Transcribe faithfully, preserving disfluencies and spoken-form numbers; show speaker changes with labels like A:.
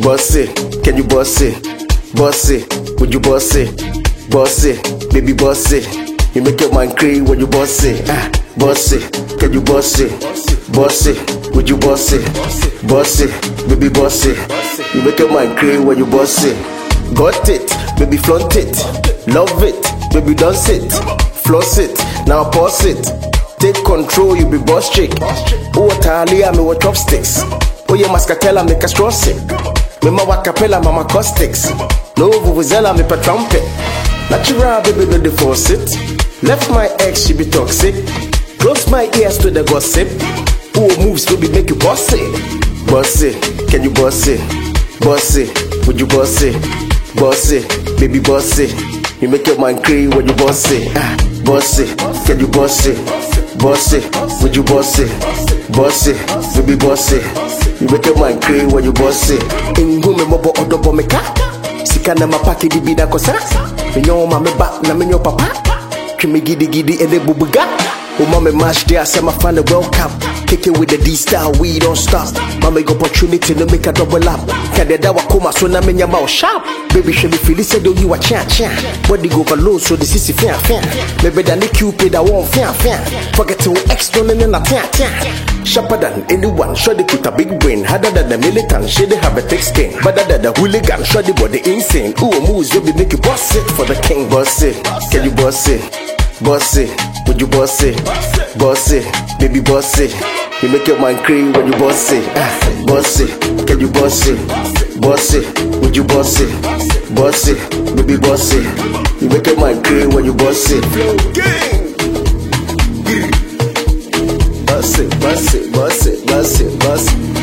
A: Boss it, can you boss it? Boss it, would you boss it? Boss it, baby boss it. You make your mind crazy when you boss it. Ah, boss it, can you boss it? Boss it, would you boss it? Boss it, baby boss it. You make your mind crazy when you boss it. Got it, baby flaunt it. Love it, baby dance it. Floss it, now pause it. Take control, you be boss chick. Oh, Talia, me with chopsticks. Oh, yeah, mascatella, make a straw sip. Me ma wakapella, mama caustics. No vuvuzela, me per trumpet. Natural, baby, no the force it. Left my ex, she be toxic. Close my ears to the gossip. Who moves, baby, make you boss it. Boss it, can you boss it? Boss it, would you boss it? Boss it, baby, boss it. You make your mind crazy when you boss it. Ah, boss it, can you boss it? Boss it, would you boss it? Boss it, baby, boss it. You make your mind crazy when you boss it. Ingume mobo odobo meka. Sika na mapaki di bida kosa. Minyo mame ba na minyo papa. Kimi gidi gidi ede bubuga. Oh mama mash there, say my fan the World Cup. Kick it with the D-style, we don't stop. Mama got opportunity to make a double up. Kade dawa kuma so na menya mouth sharp. Baby should be feeling said do you a chan chan. Body go for low so the sissy fair fair. Maybe than the Cupid I won't fair fair. Forget to extra and then a tan tan. Sharper than anyone, sure they put a big brain. Harder than the militant, she they have a thick skin. Better than the hooligan, sure the body insane. Ooh moves will be make you boss it for the king. Boss it, can you boss it? Boss it, would you boss it? Boss it, baby boss it. You make your mind crazy when you boss it. Ah, boss it, can you boss it? Boss it, would you boss it? Boss it, baby boss it. You make your mind crazy when you boss it. Boss it, boss it, boss it, boss it, boss it.